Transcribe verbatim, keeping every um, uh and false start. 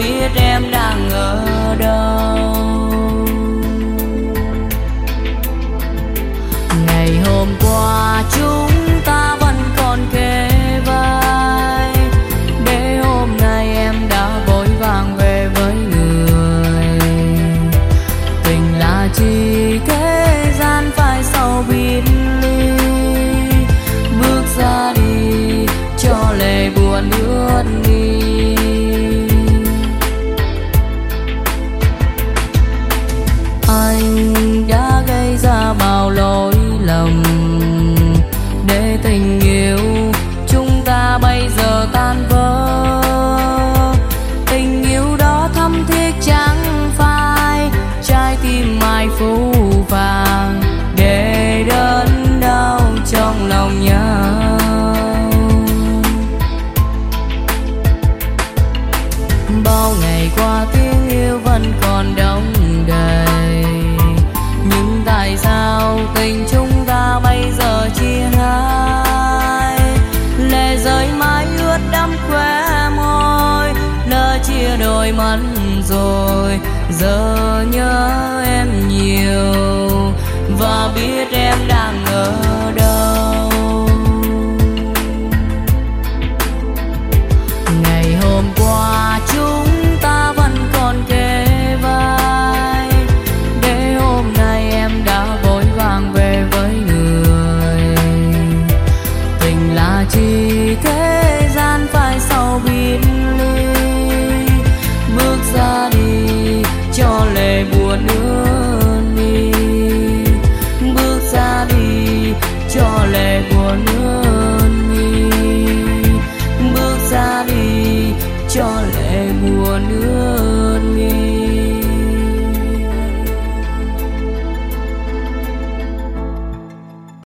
biết em đang ở đâu. Ngày hôm qua chúng ta vẫn còn kề vai, để hôm nay em đã vội vàng về với người. Tình là chi thế gian phải sau biệt ly, bước ra đi cho lệ buồn ướt đi. Anh đã gây ra bao lỗi lầm để tình yêu chúng ta bây giờ tan vỡ. Tình yêu đó thâm thiết chẳng phai, trái tim mai phũ phàng để đớn đau trong lòng nhau. Bao ngày qua tiếng yêu vẫn còn đong đầy, nhưng tại sao tình chúng ta bây giờ chia hai? Lệ rơi mãi ướt đẫm khóe môi, lỡ chia đôi mắt rồi, giờ nhớ em nhiều và biết em đang ở đâu.